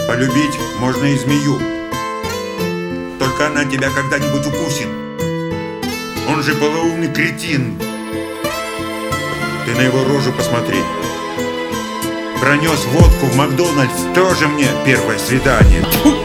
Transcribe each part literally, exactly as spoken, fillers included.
Полюбить можно и змею, только она тебя когда-нибудь укусит. Он же полоумный кретин. Ты на его рожу посмотри. Пронес водку в Макдональдс, тоже мне первое свидание.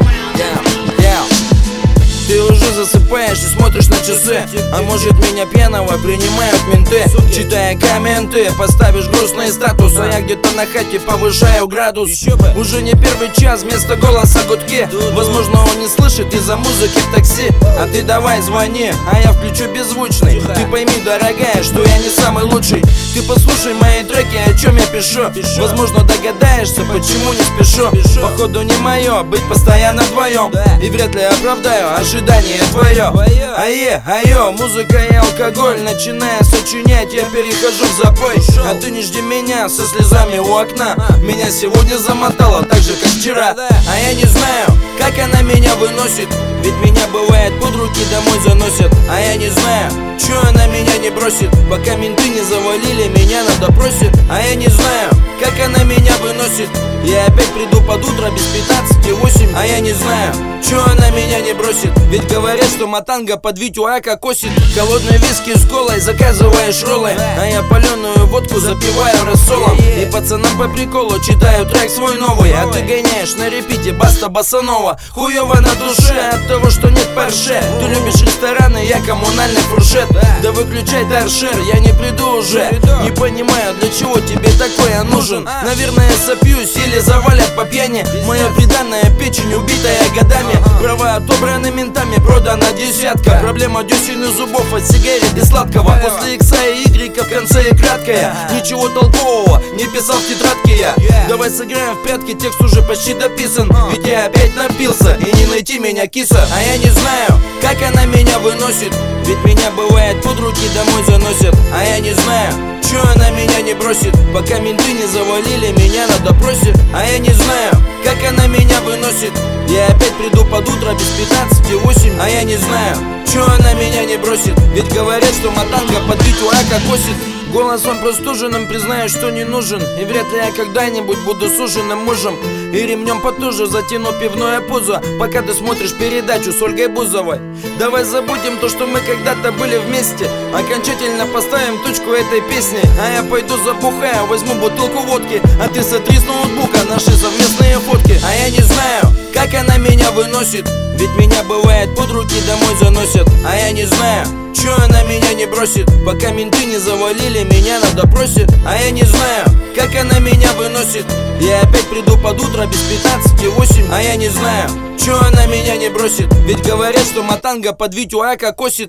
Ты уже засыпаешь и смотришь на часы, а может меня пьяного принимают менты. Читая комменты, поставишь грустный статус, а я где-то на хате повышаю градус. Уже не первый час, вместо голоса гудки. Возможно, он не слышит из-за музыки в такси. А ты давай звони, а я включу беззвучный. Ты пойми, дорогая, что я не самый лучший. Ты послушай мои треки, о чем я пишу. Возможно, догадаешься, почему не спешу. Походу не мое быть постоянно вдвоем, и вряд ли оправдаю ожидание твое. Ае, айо, музыка и алкоголь. Начиная сочинять, я перехожу в запой. А ты не жди меня со слезами у окна. Меня сегодня замотало так же, как вчера. А я не знаю, как она меня выносит, ведь меня бывает под руки домой заносят. А я не знаю, чё она меня не бросит, пока менты не завалили меня на допросе. А я не знаю, как она меня выносит. Я опять приду под утро без пятнадцати восемь. А я не знаю, чё она меня не бросит, ведь говорят, что матанга под Витю Ака косит. Холодные виски с колой, заказываешь роллы, а я паленую водку запиваю рассолом. И пацанам по приколу читаю трек свой новый, а ты гоняешь на репите Баста Босанова. Хуёво на душе от того, что нет парше. Ты любишь рестораны, я коммунальный фуршет. Да выключай торшер, я не приду уже. Не понимаю, для чего тебе такое нужен. Наверное, сопьюсь или завалят по пьяни. Моя приданная печень, убитая годами. Права отобраны ментами, продана десятка. Проблема десен и зубов от сигарет и сладкого. После икса и игрека в конце и краткая. Ничего толкового не писал в тетрадке я. Давай сыграем в прятки, текст уже почти дописан. Ведь я опять напился, и не найти меня киса. А я не знаю, как она меня выносит, ведь меня бывает под руки домой заносят. А я не знаю, чё она меня не бросит, пока менты не завалили меня на допросе. А я не знаю, как она меня выносит. Я опять приду под утро без пятнадцати восемь. А я не знаю, чё она меня не бросит, ведь говорят, что матанга под Витю Ака косит. Голосом простуженным признаю, что не нужен, и вряд ли я когда-нибудь буду суженым мужем. И ремнем потуже затяну пивное пузо, пока ты смотришь передачу с Ольгой Бузовой. Давай забудем то, что мы когда-то были вместе, окончательно поставим точку этой песни. А я пойду забухаю, возьму бутылку водки, а ты сотри с ноутбука наши совместные фотки. А я не знаю, как она меня выносит, ведь меня бывает под руки домой заносят. А я не знаю, чё она меня не бросит, пока менты не завалили меня на допросе. А я не знаю, как она меня выносит. Я опять приду под утро без пятнадцати восемь. А я не знаю, чё она меня не бросит, ведь говорят, что матанга под Витю Ака косит.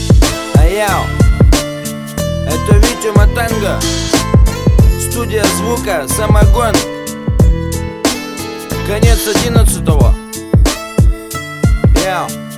Аяу, это Витя Матанга, студия звука Самогон. Конец одиннадцатого. Яу.